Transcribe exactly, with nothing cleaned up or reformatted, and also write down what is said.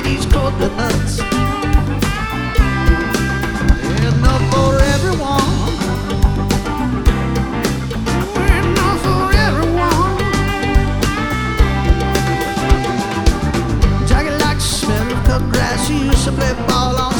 these coconuts. Enough for everyone. Enough for everyone. Jackie likes the smell of cut grass. She used to play ball on